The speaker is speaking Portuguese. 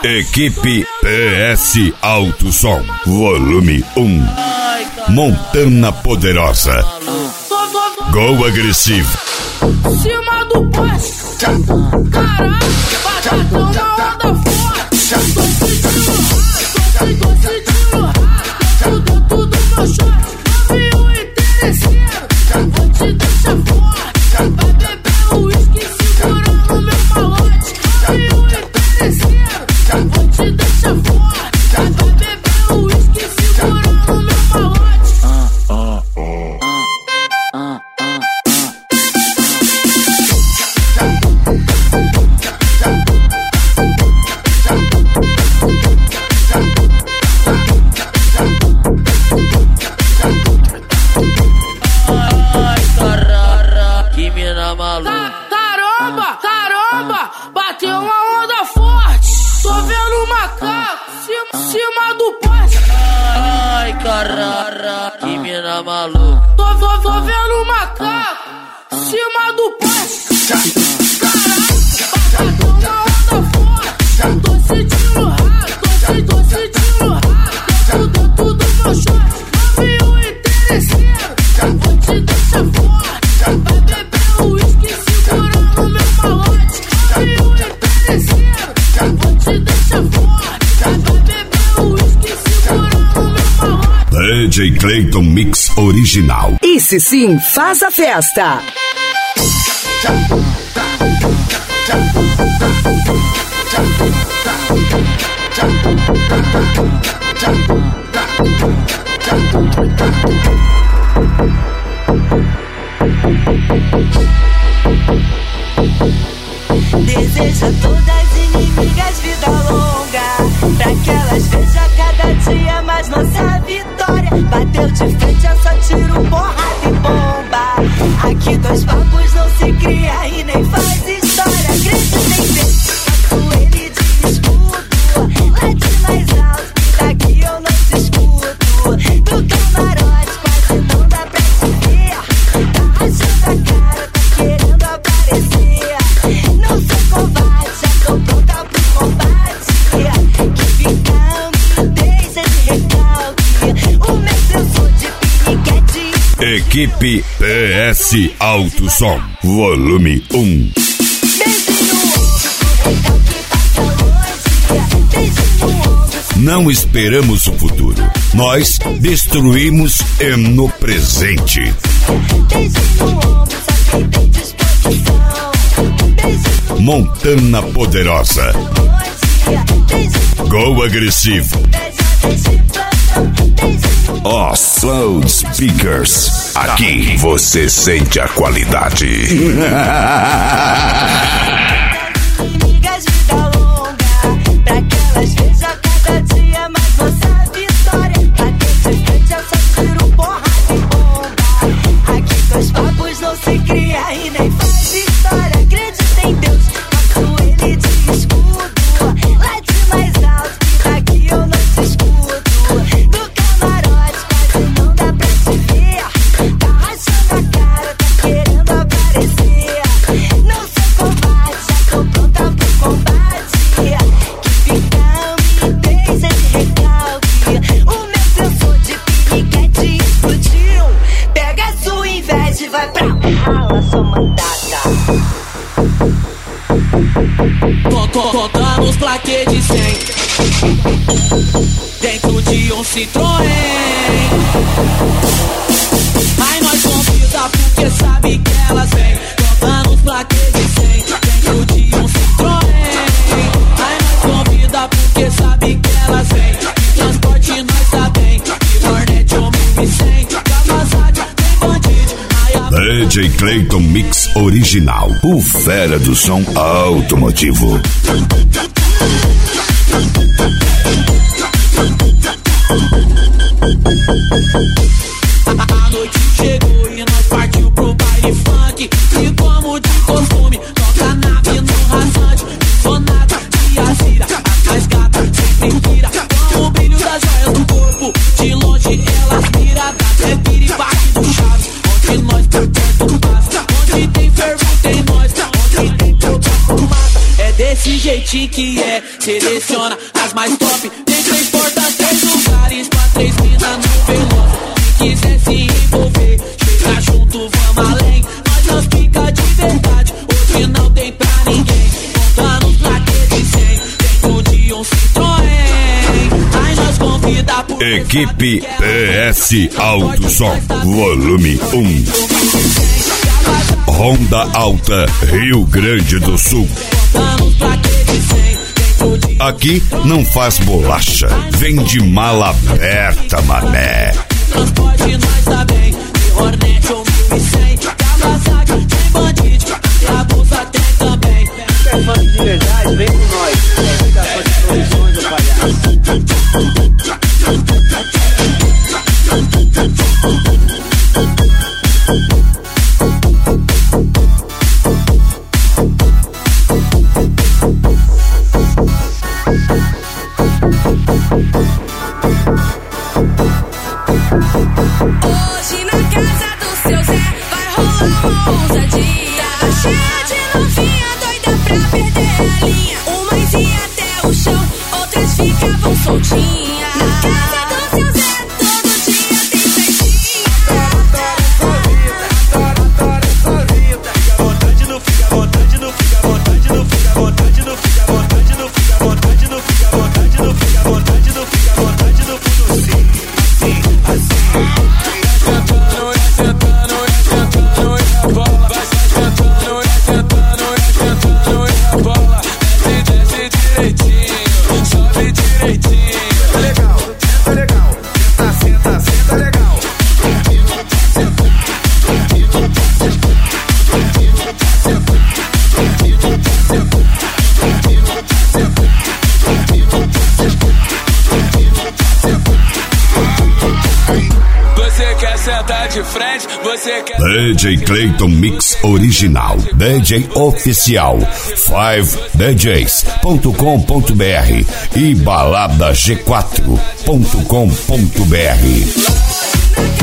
Equipe PS Alto Som, volume 1. Montana Poderosa. Gol agressivo. Cima do poste. Caraca, batadão na onda forte. Doce de lurrado. Tudo no short. Viu interesseiro. Vou te deixar forte. Vai beber o uísque segurando meu malote. Viu interesseiro. Vou te deixar forte. Vai beber o uísque segurando meu malote. Caramba, bateu uma onda forte. Tô vendo um macaco cima do poste. Ai, caralho, que mina maluca. Tô vendo um macaco cima do poste. Caraca, bateu uma onda forte. Doce de lurrado, doce de lurrado. Tudo no short. Viu interesseiro. Vou te deixar forte. Vai beber o uísque segurando meu malote. Viu interesseiro. Vou te deixar forte. Vai beber o uísque segurando meu malote. DJ Clayton Mix Original. Esse sim faz a festa. Deseja todas inimigas vida longa, pra que elas vejam cada dia mais nossa vitória. Bateu de frente, é só tiro, porrada e bomba. Aqui dois papos não se cria e nem faz história. Acredita em Deus, faço ele de escudo. Late mais alto, que daqui eu não te escuto. Do camarote quase não dá pra te ver. Tá rachando a cara, tá querendo aparecer. Não sou covarde, já tô pronta pro combate. Que fica amidez, de recalque. O meu sensor de piniquete. Equipe PS Alto Som, volume 1. Não esperamos o futuro, nós destruímos no presente. Montana Poderosa. Gol agressivo. Os Loudspeakers. Aqui você sente a qualidade. Amigas vida longa, pra que elas vejam cada dia mais nossa vitória. Bater de frente, é só tiro, porrada e bomba. Aqui dois papos não se cria e nem faz história. Acredita em Deus, faço ele de escudo. Late mais alto, que daqui eu não te escuto. Do camarote quase não dá pra te ver. Tá rachando a cara, tá querendo aparecer. Não sou covarde, já tô pronta pro combate. Que fica amidez, de recalque. O meu sensor de piniquete explodiu. Pega a sua inveja e vai pra rala, sua mandada. Contamos plaquê de 100 dentro de um Citroën. Aí nós convida porque sabe que elas vêm. Contamos plaquê de 100 dentro de um Citroën. Aí nós convida porque sabe que elas vêm. Que transporte nós tá bem. Que Hornet 1100. Kawasaki tem bandido. DJ Clayton Mix Original. O fera do som automotivo. A noite chegou e nós partiu pro baile funk. E como de costume, toca nave no rasante. Sonata de Azira, a mais gata sempre vira. Com o brilho das joias do corpo, de longe elas miram. Até vira e bate do chave, onde nós por perto passa. Onde tem fervo tem nós, onde tem pouca fumaça. É desse desse jeitinho que é. Seleciona as mais top. Tem 3 portas, 3 lugares pra 3 minas no veloz. Se quiser se envolver, chega junto, vamos além. Nós não fica de verdade, hoje não tem pra ninguém. Contando os plaquetes 100, dentro de um Citroën. Aí nós convida por Equipe PS Alto Som, volume 1. Ronda Alta, Rio Grande do Sul. Aqui não faz bolacha, vem de mala aberta, mané. Transporte nós tá bem, de Hornet ou 1100. Kawasaki, tem bandido, e a bolsa tem também. Quer funk de verdade? Vem com nós. É vida fã de produções do palhaço. Hoje na casa do seu Zé vai rolar uma ousadia. Tá cheia de novinha doida pra perder a linha. Umas ia até o chão, outras ficavam soltinhas. Na casa do seu Zé todo dia tem festinha. Adoro essa vida. Fica à vontade, não fica à vontade, não fica à vontade, não fica à vontade, não fica à vontade, não fica à vontade, não fica à vontade, não fica à vontade, não fica à vontade, não fica assim, assim. De frente, você quer... DJ Clayton Mix Original, DJ Oficial, 5DJs.com.br e baladag4.com.br.